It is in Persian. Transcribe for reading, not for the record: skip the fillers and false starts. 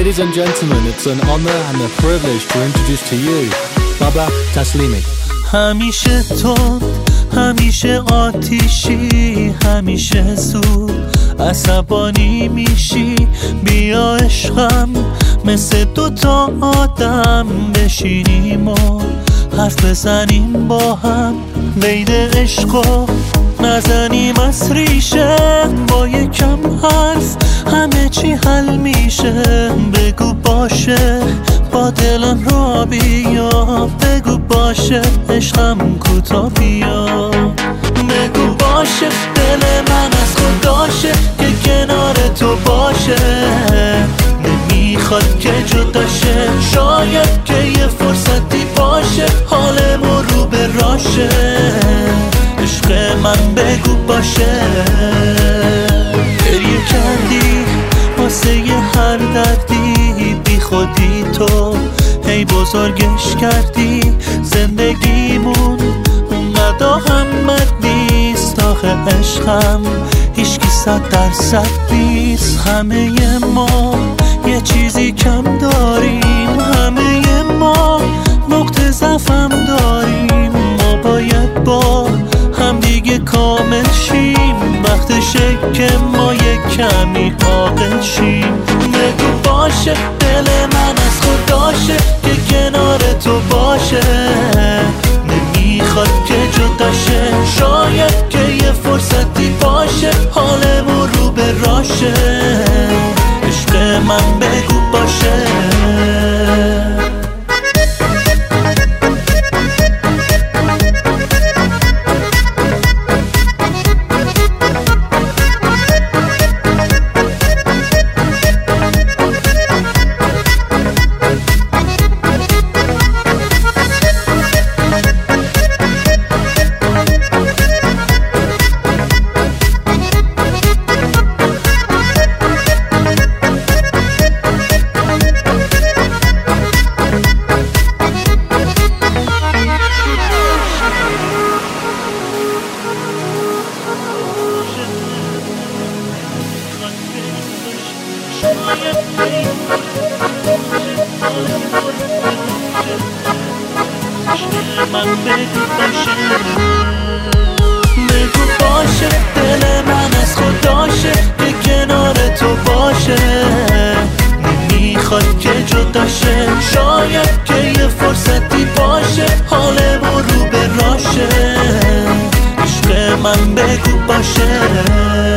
Ladies and gentlemen, it's an honor and a privilege to introduce to you Baba Taslimi. همیشه تو، همیشه آتیشی، همیشه زود عصبانی میشی. بیا عشقم مثل دوتا آدم بشینیم و حرف بزنیم با هم. قید عشقو نزنیم از ریشه، با یکم حرف همه چی حل میشه. بگو باشه با دلم را بیا، بگو باشه عشقم کوتا بیا. بگو باشه دل من از خداشه که کنار تو باشه. نمیخواد که جداشه، شاید که یه فرصتی باشه حالمون رو به راشه. عشق من بگو باشه. گریه کردی واسه یه هر دردی، بی خودی تو هی بزرگش کردی. زندگیمون اونقدر اهمیت نیست آخه عشقم هیچکی 100% نیست. همه ما یه چیزی کم داریم، همه ما نقطه ضعفم داریم. ما باید با هم دیگه کامل شیم، وقتشه که ما یه کمی عاقل شیم. بگو باشه دل من از خداشه که کنار تو باشه. نمیخواد که جداشه، شاید که یه فرصتی باشه حالمون رو به راشه. عشق من بگو باشه. بگو باشه دل من از خداشه که کنار تو باشه. نمیخواد که جداشه، شاید که یه فرصتی باشه حالمون رو به راشه. عشق من بگو باشه.